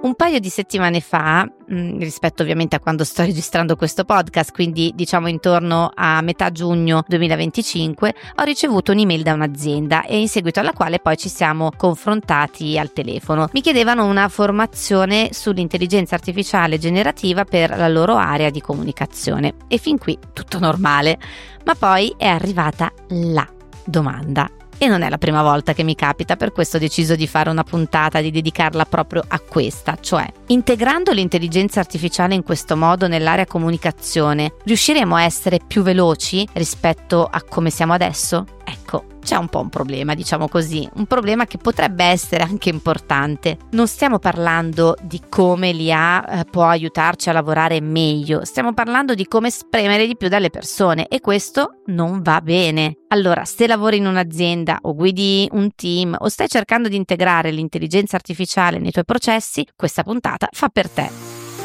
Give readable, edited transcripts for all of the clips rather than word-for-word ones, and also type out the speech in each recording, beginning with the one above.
Un paio di settimane fa, rispetto ovviamente a quando sto registrando questo podcast, quindi diciamo intorno a metà giugno 2025, ho ricevuto un'email da un'azienda e in seguito alla quale poi ci siamo confrontati al telefono. Mi chiedevano una formazione sull'intelligenza artificiale generativa per la loro area di comunicazione e fin qui tutto normale, ma poi è arrivata la domanda. E non è la prima volta che mi capita, per questo ho deciso di fare una puntata, di dedicarla proprio a questa, cioè integrando l'intelligenza artificiale in questo modo nell'area comunicazione, riusciremo a essere più veloci rispetto a come siamo adesso? Ecco, c'è un po' un problema, diciamo così, un problema che potrebbe essere anche importante. Non stiamo parlando di come l'IA può aiutarci a lavorare meglio, stiamo parlando di come spremere di più dalle persone e questo non va bene. Allora, se lavori in un'azienda o guidi un team o stai cercando di integrare l'intelligenza artificiale nei tuoi processi, questa puntata fa per te.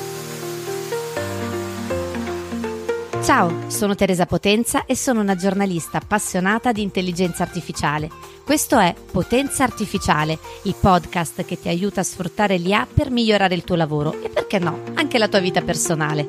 Ciao, sono Teresa Potenza e sono una giornalista appassionata di intelligenza artificiale. Questo è Potenza Artificiale, il podcast che ti aiuta a sfruttare l'IA per migliorare il tuo lavoro e, perché no, anche la tua vita personale.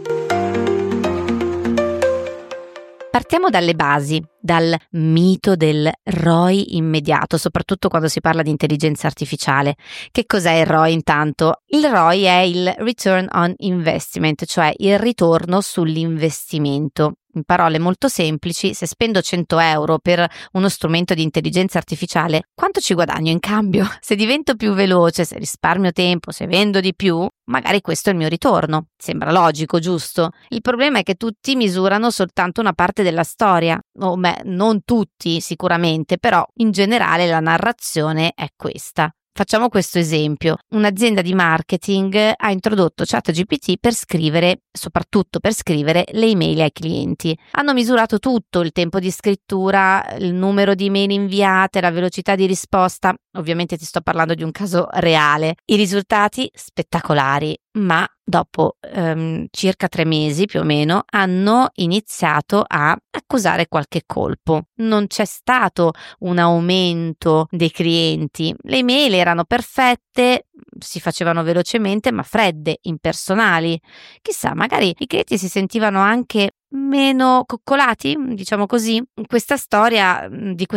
Partiamo dalle basi, dal mito del ROI immediato, soprattutto quando si parla di intelligenza artificiale. Che cos'è il ROI intanto? Il ROI è il Return on Investment, cioè il ritorno sull'investimento. In parole molto semplici, se spendo 100 euro per uno strumento di intelligenza artificiale, quanto ci guadagno in cambio? Se divento più veloce, se risparmio tempo, se vendo di più, magari questo è il mio ritorno. Sembra logico, giusto? Il problema è che tutti misurano soltanto una parte della storia. Non tutti sicuramente, però in generale la narrazione è questa. Facciamo questo esempio. Un'azienda di marketing ha introdotto ChatGPT per scrivere, soprattutto per scrivere le email ai clienti. Hanno misurato tutto, il tempo di scrittura, il numero di email inviate, la velocità di risposta. Ovviamente ti sto parlando di un caso reale. I risultati spettacolari, ma dopo circa 3 mesi più o meno hanno iniziato a accusare qualche colpo. Non c'è stato un aumento dei clienti. Le email erano perfette, si facevano velocemente, ma fredde, impersonali. Chissà, magari i clienti si sentivano anche meno coccolati, diciamo così. Di questa storia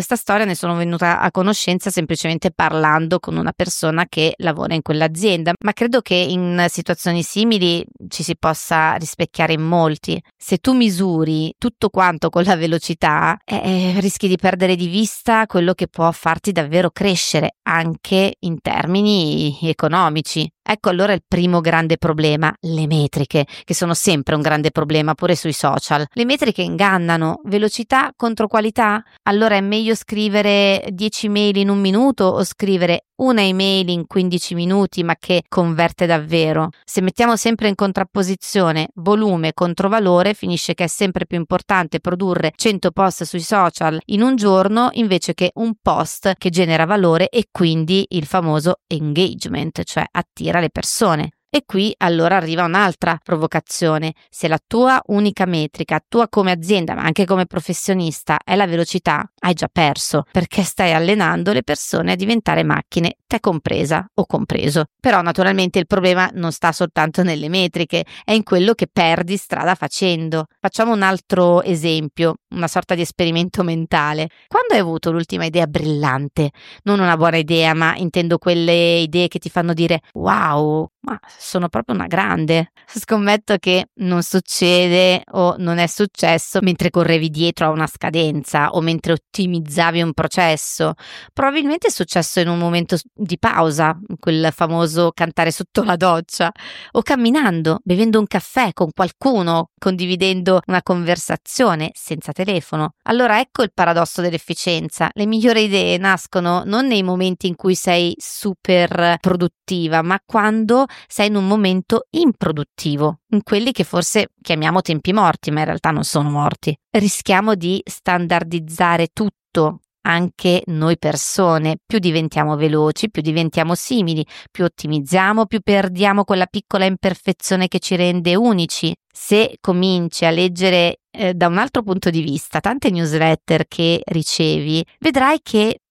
ne sono venuta a conoscenza semplicemente parlando con una persona che lavora in quell'azienda, ma credo che in situazioni simili ci si possa rispecchiare in molti. Se tu misuri tutto quanto con la velocità, rischi di perdere di vista quello che può farti davvero crescere anche in termini economici. Ecco allora il primo grande problema, le metriche, che sono sempre un grande problema pure sui social. Le metriche ingannano, velocità contro qualità? Allora è meglio scrivere 10 mail in 1 minuto o scrivere una email in 15 minuti ma che converte davvero? Se mettiamo sempre in contrapposizione volume contro valore, finisce che è sempre più importante produrre 100 post sui social in un giorno invece che un post che genera valore e quindi il famoso engagement, cioè attira le persone. E qui allora arriva un'altra provocazione. Se la tua unica metrica, tua come azienda ma anche come professionista, è la velocità, hai già perso, perché stai allenando le persone a diventare macchine, te compresa o compreso. Però naturalmente il problema non sta soltanto nelle metriche, è in quello che perdi strada facendo. Facciamo un altro esempio, una sorta di esperimento mentale. Quando hai avuto l'ultima idea brillante? Non una buona idea, ma intendo quelle idee che ti fanno dire wow, ma sono proprio una grande. Scommetto che non succede o non è successo mentre correvi dietro a una scadenza o mentre ottimizzavi un processo. Probabilmente è successo in un momento di pausa, quel famoso cantare sotto la doccia, o camminando, bevendo un caffè con qualcuno, condividendo una conversazione senza telefono. Allora ecco il paradosso dell'efficienza. Le migliori idee nascono non nei momenti in cui sei super produttiva, ma quando sei in un momento improduttivo, in quelli che forse chiamiamo tempi morti, ma in realtà non sono morti. Rischiamo di standardizzare tutto, anche noi persone. Più diventiamo veloci, più diventiamo simili, più ottimizziamo, più perdiamo quella piccola imperfezione che ci rende unici. Se cominci a leggere da un altro punto di vista tante newsletter che ricevi, vedrai che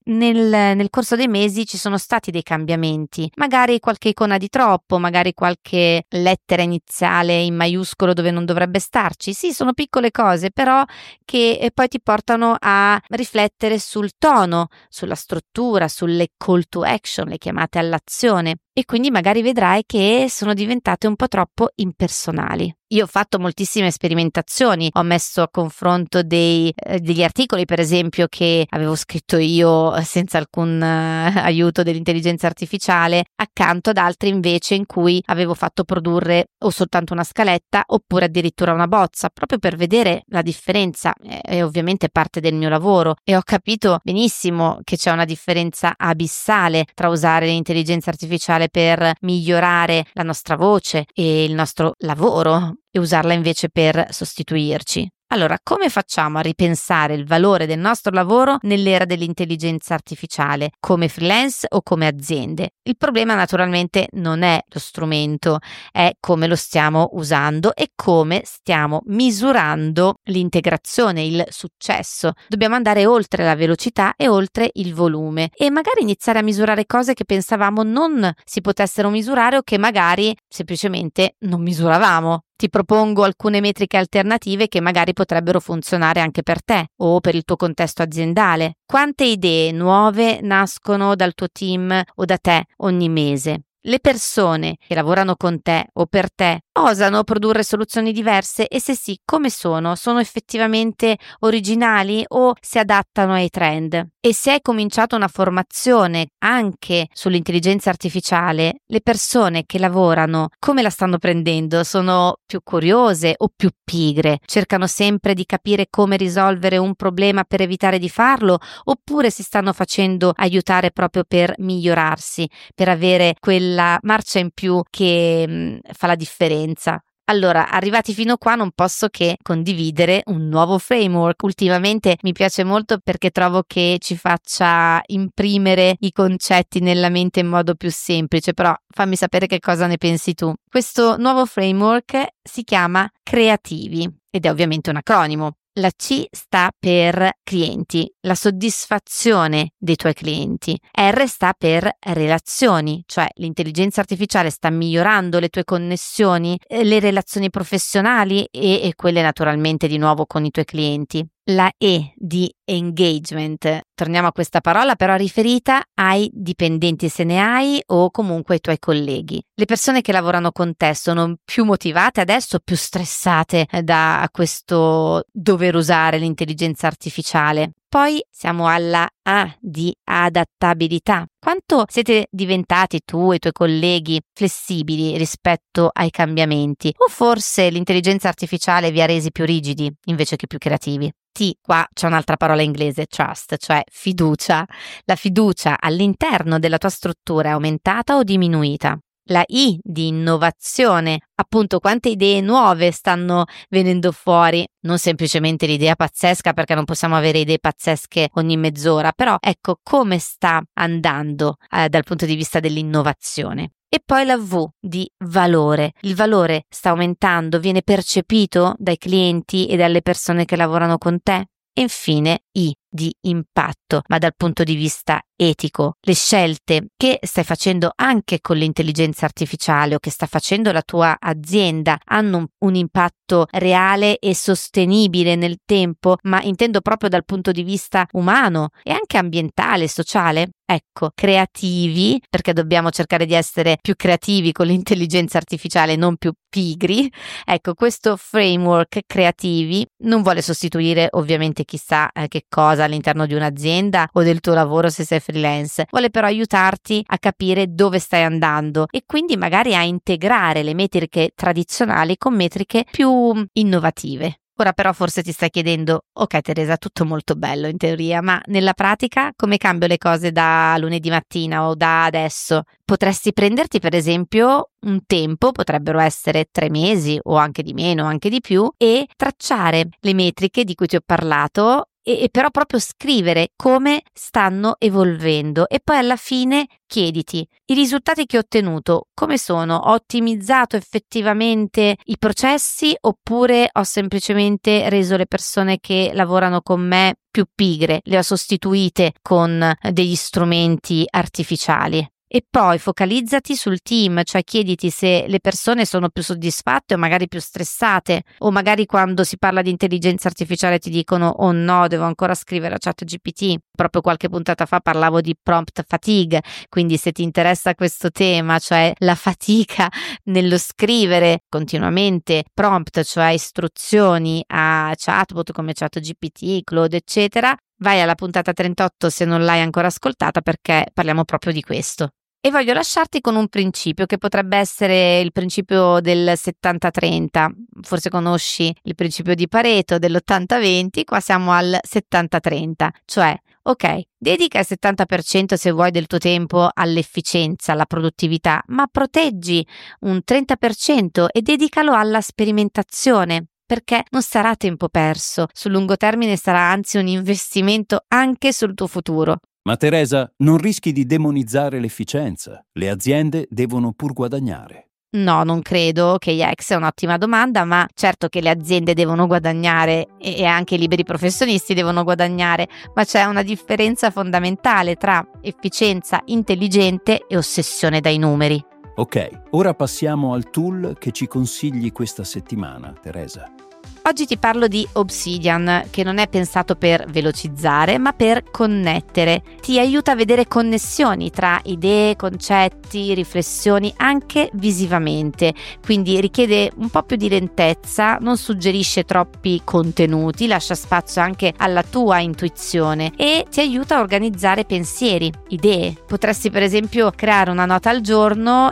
nel corso dei mesi ci sono stati dei cambiamenti, magari qualche icona di troppo, magari qualche lettera iniziale in maiuscolo dove non dovrebbe starci. Sì, sono piccole cose, però che poi ti portano a riflettere sul tono, sulla struttura, sulle call to action, le chiamate all'azione, e quindi magari vedrai che sono diventate un po' troppo impersonali. Io ho fatto moltissime sperimentazioni, ho messo a confronto degli articoli, per esempio, che avevo scritto io senza alcun aiuto dell'intelligenza artificiale, accanto ad altri invece in cui avevo fatto produrre o soltanto una scaletta oppure addirittura una bozza, proprio per vedere la differenza. È ovviamente parte del mio lavoro e ho capito benissimo che c'è una differenza abissale tra usare l'intelligenza artificiale per migliorare la nostra voce e il nostro lavoro e usarla invece per sostituirci. Allora, come facciamo a ripensare il valore del nostro lavoro nell'era dell'intelligenza artificiale, come freelance o come aziende? Il problema naturalmente non è lo strumento, è come lo stiamo usando e come stiamo misurando l'integrazione, il successo. Dobbiamo andare oltre la velocità e oltre il volume e magari iniziare a misurare cose che pensavamo non si potessero misurare o che magari semplicemente non misuravamo. Ti propongo alcune metriche alternative che magari potrebbero funzionare anche per te o per il tuo contesto aziendale. Quante idee nuove nascono dal tuo team o da te ogni mese? Le persone che lavorano con te o per te osano produrre soluzioni diverse e se sì, come sono? Sono effettivamente originali o si adattano ai trend? E se hai cominciato una formazione anche sull'intelligenza artificiale, le persone che lavorano come la stanno prendendo? Sono più curiose o più pigre? Cercano sempre di capire come risolvere un problema per evitare di farlo oppure si stanno facendo aiutare proprio per migliorarsi, per avere quella marcia in più che fa la differenza? Allora, arrivati fino qua non posso che condividere un nuovo framework. Ultimamente mi piace molto perché trovo che ci faccia imprimere i concetti nella mente in modo più semplice, però fammi sapere che cosa ne pensi tu. Questo nuovo framework si chiama Creativi ed è ovviamente un acronimo. La C sta per clienti, la soddisfazione dei tuoi clienti. R sta per relazioni, cioè l'intelligenza artificiale sta migliorando le tue connessioni, le relazioni professionali e quelle naturalmente di nuovo con i tuoi clienti. La E di engagement, torniamo a questa parola però riferita ai dipendenti se ne hai o comunque ai tuoi colleghi. Le persone che lavorano con te sono più motivate adesso, più stressate da questo dover usare l'intelligenza artificiale. Poi siamo alla A di adattabilità. Quanto siete diventati tu e i tuoi colleghi flessibili rispetto ai cambiamenti? O forse l'intelligenza artificiale vi ha resi più rigidi invece che più creativi? T, qua c'è un'altra parola inglese, trust, cioè fiducia. La fiducia all'interno della tua struttura è aumentata o diminuita? La I di innovazione, appunto quante idee nuove stanno venendo fuori, non semplicemente l'idea pazzesca perché non possiamo avere idee pazzesche ogni mezz'ora, però ecco come sta andando dal punto di vista dell'innovazione. E poi la V di valore. Il valore sta aumentando, viene percepito dai clienti e dalle persone che lavorano con te? E infine I di impatto, ma dal punto di vista etico. Le scelte che stai facendo anche con l'intelligenza artificiale o che sta facendo la tua azienda hanno un impatto reale e sostenibile nel tempo, ma intendo proprio dal punto di vista umano e anche ambientale, sociale? Ecco, creativi, perché dobbiamo cercare di essere più creativi con l'intelligenza artificiale, non più pigri. Ecco, questo framework creativi non vuole sostituire ovviamente chissà che cosa all'interno di un'azienda o del tuo lavoro se sei freelance, vuole però aiutarti a capire dove stai andando e quindi magari a integrare le metriche tradizionali con metriche più innovative. Ora però forse ti stai chiedendo, ok Teresa, tutto molto bello in teoria, ma nella pratica come cambio le cose da lunedì mattina o da adesso? Potresti prenderti per esempio un tempo, potrebbero essere 3 mesi o anche di meno, anche di più, e tracciare le metriche di cui ti ho parlato e però proprio scrivere come stanno evolvendo e poi alla fine chiediti i risultati che ho ottenuto, come sono? Ho ottimizzato effettivamente i processi oppure ho semplicemente reso le persone che lavorano con me più pigre, le ho sostituite con degli strumenti artificiali? E poi focalizzati sul team, cioè chiediti se le persone sono più soddisfatte o magari più stressate, o magari quando si parla di intelligenza artificiale ti dicono oh no, devo ancora scrivere a ChatGPT. Proprio qualche puntata fa parlavo di prompt fatigue, quindi se ti interessa questo tema, cioè la fatica nello scrivere continuamente prompt, cioè istruzioni a chatbot come ChatGPT, Claude eccetera, vai alla puntata 38 se non l'hai ancora ascoltata perché parliamo proprio di questo. E voglio lasciarti con un principio che potrebbe essere il principio del 70-30, forse conosci il principio di Pareto dell'80-20, qua siamo al 70-30, cioè ok, dedica il 70% se vuoi del tuo tempo all'efficienza, alla produttività, ma proteggi un 30% e dedicalo alla sperimentazione, perché non sarà tempo perso, sul lungo termine sarà anzi un investimento anche sul tuo futuro. Ma Teresa, non rischi di demonizzare l'efficienza. Le aziende devono pur guadagnare. No, non credo che IX è un'ottima domanda, ma certo che le aziende devono guadagnare e anche i liberi professionisti devono guadagnare, ma c'è una differenza fondamentale tra efficienza intelligente e ossessione dai numeri. Ok, ora passiamo al tool che ci consigli questa settimana, Teresa. Oggi ti parlo di Obsidian, che non è pensato per velocizzare, ma per connettere. Ti aiuta a vedere connessioni tra idee, concetti, riflessioni, anche visivamente. Quindi richiede un po' più di lentezza, non suggerisce troppi contenuti, lascia spazio anche alla tua intuizione e ti aiuta a organizzare pensieri, idee. Potresti per esempio creare una nota al giorno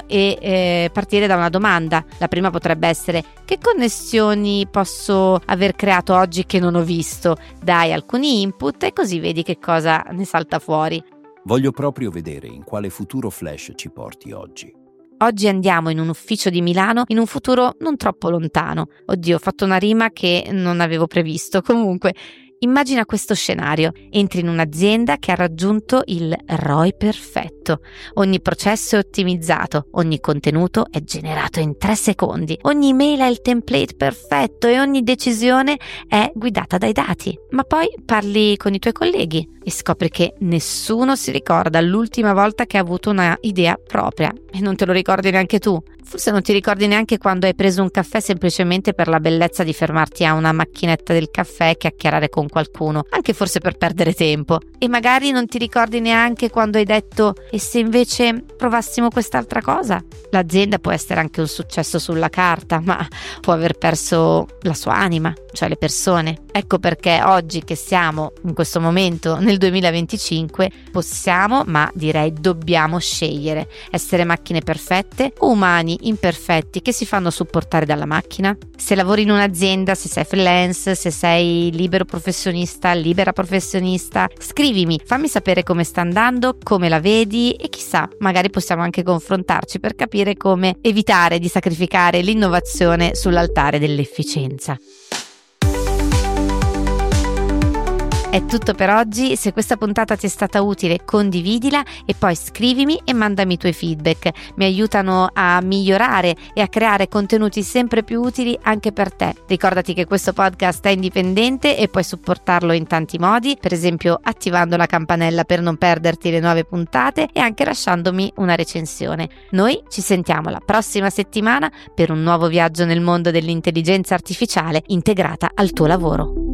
e partire da una domanda. La prima potrebbe essere: che connessioni posso aver creato oggi che non ho visto? Dai alcuni input e così vedi che cosa ne salta fuori. Voglio proprio vedere in quale futuro flash ci porti oggi. Oggi andiamo in un ufficio di Milano in un futuro non troppo lontano. Oddio, ho fatto una rima che non avevo previsto. Comunque, immagina questo scenario. Entri in un'azienda che ha raggiunto il ROI perfetto. Ogni processo è ottimizzato, ogni contenuto è generato in 3 secondi, ogni email ha il template perfetto e ogni decisione è guidata dai dati. Ma poi parli con i tuoi colleghi e scopri che nessuno si ricorda l'ultima volta che ha avuto una idea propria e non te lo ricordi neanche tu. Forse non ti ricordi neanche quando hai preso un caffè semplicemente per la bellezza di fermarti a una macchinetta del caffè e chiacchierare con qualcuno, anche forse per perdere tempo. E magari non ti ricordi neanche quando hai detto: e se invece provassimo quest'altra cosa? L'azienda può essere anche un successo sulla carta, ma può aver perso la sua anima, cioè le persone. Ecco perché oggi che siamo in questo momento nel 2025 possiamo, ma direi dobbiamo scegliere: essere macchine perfette o umani imperfetti che si fanno supportare dalla macchina. Se lavori in un'azienda, se sei freelance, se sei libero professionista, libera professionista, scrivimi, fammi sapere come sta andando, come la vedi e chissà, magari possiamo anche confrontarci per capire come evitare di sacrificare l'innovazione sull'altare dell'efficienza. È tutto per oggi, se questa puntata ti è stata utile condividila e poi scrivimi e mandami i tuoi feedback, mi aiutano a migliorare e a creare contenuti sempre più utili anche per te. Ricordati che questo podcast è indipendente e puoi supportarlo in tanti modi, per esempio attivando la campanella per non perderti le nuove puntate e anche lasciandomi una recensione. Noi ci sentiamo la prossima settimana per un nuovo viaggio nel mondo dell'intelligenza artificiale integrata al tuo lavoro.